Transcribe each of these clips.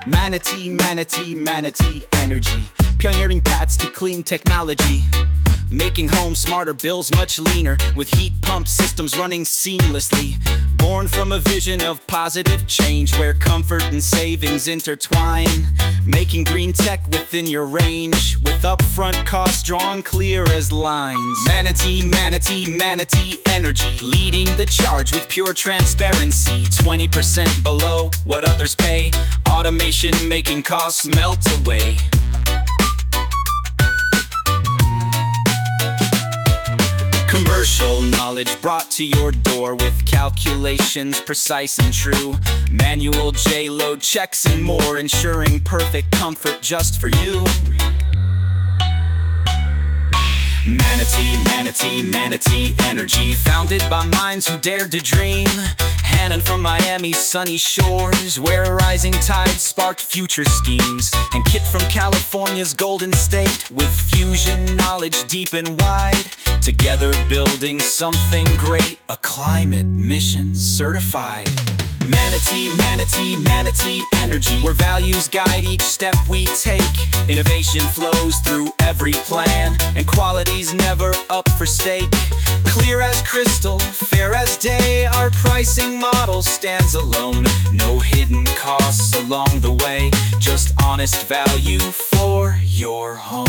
Manatee, Manatee, Manatee Energy, pioneering paths to clean technology, making homes smarter, bills much leaner, with heat pump systems running seamlessly. Born from a vision of positive change, where comfort and savings intertwine, making green tech within your range, with upfront costs drawn clear as lines. Manatee, Manatee, Manatee Energy, leading the charge with pure transparency. 20% below what others pay, automation making costs melt away. Commercial knowledge brought to your door, with calculations precise and true. Manual J-load checks and more, ensuring perfect comfort just for you. Manatee, Manatee, Manatee Energy, founded by minds who dared to dream. Hannon from Miami's sunny shores, where a rising tide sparked future schemes. And Kit from California's Golden State, with fusion knowledge deep and wide. Together building something great, a climate mission certified. Manatee, Manatee, Manatee Energy, where values guide each step we take. Innovation flows through every plan, and quality's never up for stake. Clear as crystal, fair as day, our pricing model stands alone. No hidden costs along the way, just honest value for your home.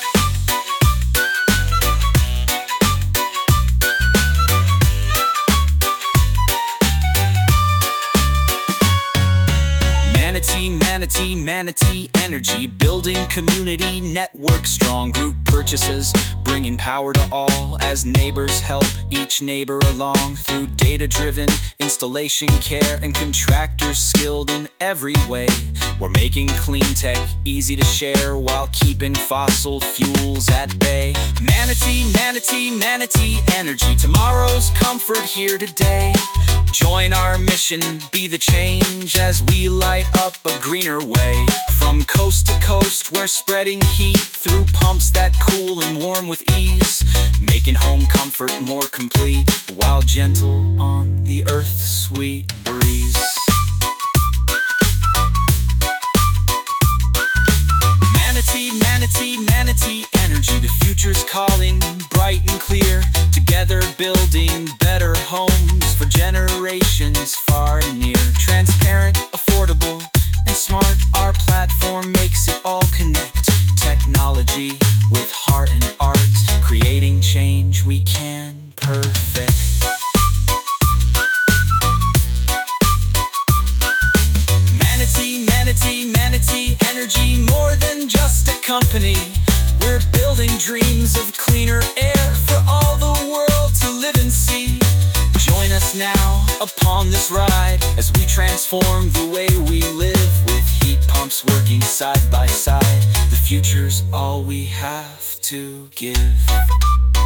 Manatee, Manatee, Manatee Energy, building community network strong. Group purchases, bringing power to all, as neighbors help each neighbor along. Through data-driven installation care, and contractors skilled in every way, we're making clean tech easy to share, while keeping fossil fuels at bay. Manatee, Manatee, Manatee Energy, tomorrow's comfort here today. Join our mission, be the change, as we light up a greener way. From coast to coast, we're spreading heat through pumps that cool and warm with ease, making home comfort more complete, while gentle on the earth's sweet breeze. Manatee, Manatee, Manatee Energy, the future's calling, bright and clear. Together building better homes for generations far and near. Transparent, affordable, and smart, our platform makes it all connect. Technology with heart and art, creating change we can perfect. Manatee, Manatee, Manatee Energy, more than just a company. We're building dreams of cleaner air for all the world to live and see. Join us now upon this ride, as we transform the way we live, with heat pumps working side by side. The future's all we have to give.